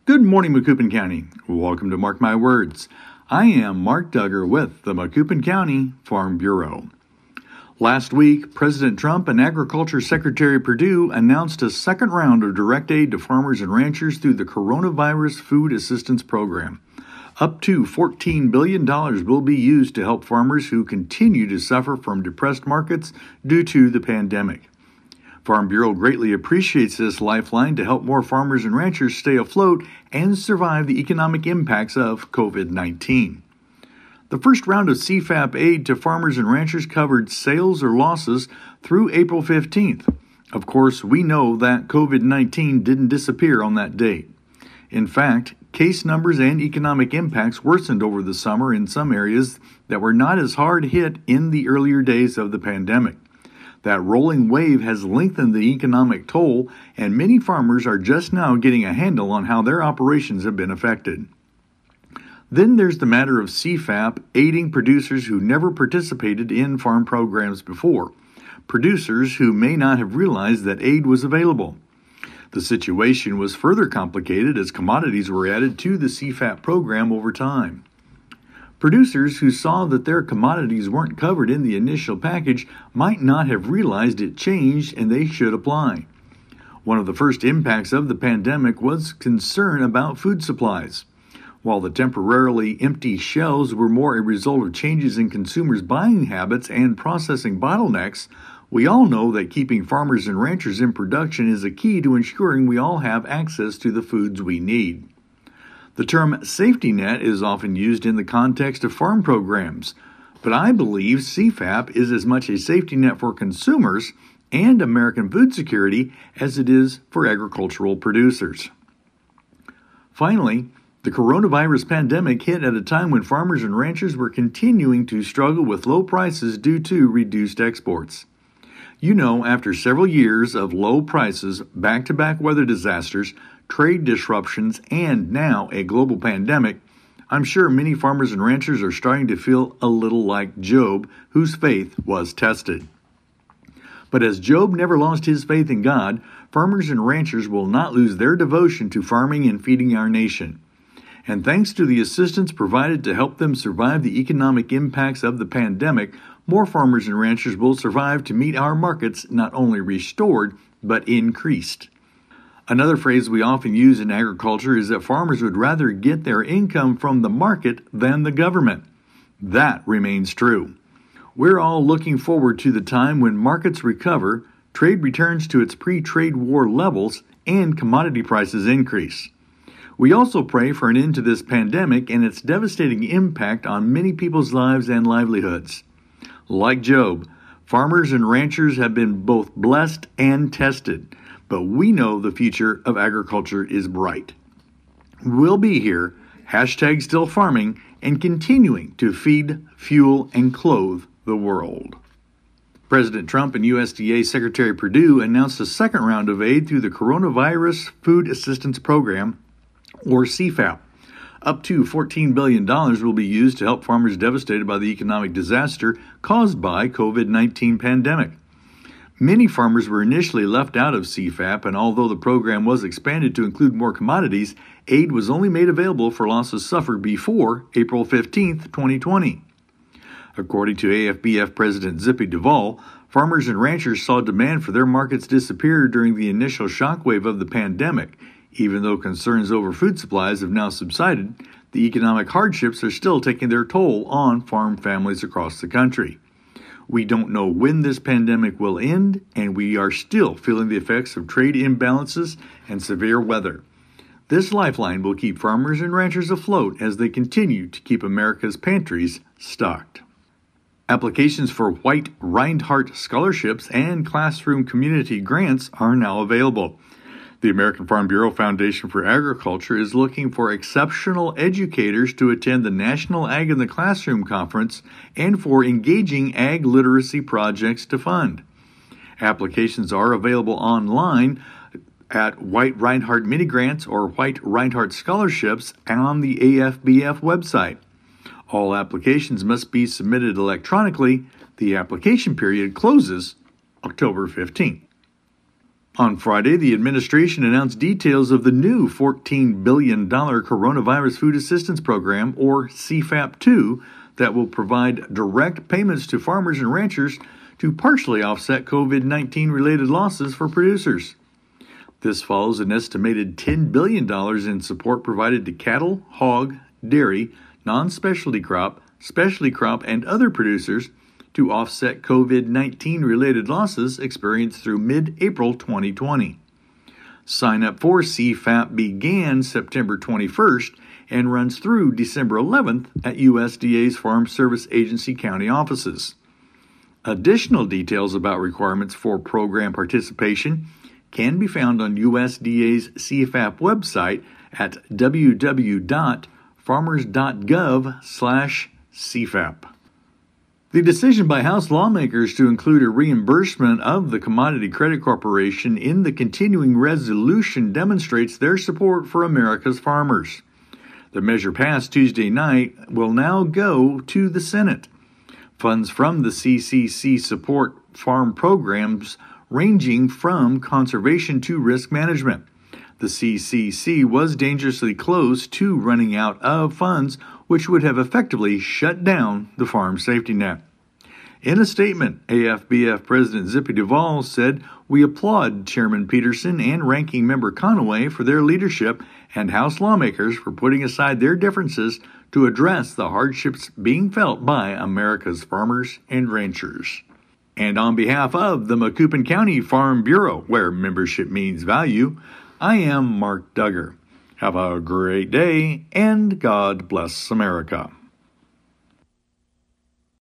Good morning, Macoupin County. Welcome to Mark My Words. I am Mark Duggar with the Macoupin County Farm Bureau. Last week, President Trump and Agriculture Secretary Perdue announced a second round of direct aid to farmers and ranchers through the Coronavirus Food Assistance Program. Up to $14 billion will be used to help farmers who continue to suffer from depressed markets due to the pandemic. Farm Bureau greatly appreciates this lifeline to help more farmers and ranchers stay afloat and survive the economic impacts of COVID-19. The first round of CFAP aid to farmers and ranchers covered sales or losses through April 15th. Of course, we know that COVID-19 didn't disappear on that date. In fact, case numbers and economic impacts worsened over the summer in some areas that were not as hard hit in the earlier days of the pandemic. That rolling wave has lengthened the economic toll, and many farmers are just now getting a handle on how their operations have been affected. Then there's the matter of CFAP aiding producers who never participated in farm programs before, producers who may not have realized that aid was available. The situation was further complicated as commodities were added to the CFAP program over time. Producers who saw that their commodities weren't covered in the initial package might not have realized it changed and they should apply. One of the first impacts of the pandemic was concern about food supplies. While the temporarily empty shelves were more a result of changes in consumers' buying habits and processing bottlenecks, we all know that keeping farmers and ranchers in production is a key to ensuring we all have access to the foods we need. The term safety net is often used in the context of farm programs, but I believe CFAP is as much a safety net for consumers and American food security as it is for agricultural producers. Finally, the coronavirus pandemic hit at a time when farmers and ranchers were continuing to struggle with low prices due to reduced exports. You know, after several years of low prices, back-to-back weather disasters, trade disruptions, and now a global pandemic, I'm sure many farmers and ranchers are starting to feel a little like Job, whose faith was tested. But as Job never lost his faith in God, farmers and ranchers will not lose their devotion to farming and feeding our nation. And thanks to the assistance provided to help them survive the economic impacts of the pandemic, more farmers and ranchers will survive to meet our markets not only restored, but increased. Another phrase we often use in agriculture is that farmers would rather get their income from the market than the government. That remains true. We're all looking forward to the time when markets recover, trade returns to its pre-trade war levels, and commodity prices increase. We also pray for an end to this pandemic and its devastating impact on many people's lives and livelihoods. Like Job, farmers and ranchers have been both blessed and tested. But we know the future of agriculture is bright. We'll be here, #still farming, and continuing to feed, fuel, and clothe the world. President Trump and USDA Secretary Perdue announced a second round of aid through the Coronavirus Food Assistance Program, or CFAP. Up to $14 billion will be used to help farmers devastated by the economic disaster caused by COVID-19 pandemic. Many farmers were initially left out of CFAP, and although the program was expanded to include more commodities, aid was only made available for losses suffered before April 15, 2020. According to AFBF President Zippy Duvall, farmers and ranchers saw demand for their markets disappear during the initial shockwave of the pandemic. Even though concerns over food supplies have now subsided, the economic hardships are still taking their toll on farm families across the country. We don't know when this pandemic will end, and we are still feeling the effects of trade imbalances and severe weather. This lifeline will keep farmers and ranchers afloat as they continue to keep America's pantries stocked. Applications for White Reinhardt scholarships and classroom community grants are now available. The American Farm Bureau Foundation for Agriculture is looking for exceptional educators to attend the National Ag in the Classroom Conference and for engaging ag literacy projects to fund. Applications are available online at White Reinhardt Mini Grants or White Reinhardt Scholarships on the AFBF website. All applications must be submitted electronically. The application period closes October 15th. On Friday, the administration announced details of the new $14 billion Coronavirus Food Assistance Program, or CFAP-2, that will provide direct payments to farmers and ranchers to partially offset COVID-19 related losses for producers. This follows an estimated $10 billion in support provided to cattle, hog, dairy, non-specialty crop, specialty crop, and other producers to offset COVID-19 related losses experienced through mid-April 2020. Sign up for CFAP began September 21st and runs through December 11th at USDA's Farm Service Agency county offices. Additional details about requirements for program participation can be found on USDA's CFAP website at www.farmers.gov/CFAP. The decision by House lawmakers to include a reimbursement of the Commodity Credit Corporation in the continuing resolution demonstrates their support for America's farmers. The measure passed Tuesday night will now go to the Senate. Funds from the CCC support farm programs ranging from conservation to risk management. The CCC was dangerously close to running out of funds, which would have effectively shut down the farm safety net. In a statement, AFBF President Zippy Duvall said, "We applaud Chairman Peterson and Ranking Member Conaway for their leadership and House lawmakers for putting aside their differences to address the hardships being felt by America's farmers and ranchers." And on behalf of the Macoupin County Farm Bureau, where membership means value, I am Mark Duggar. Have a great day, and God bless America.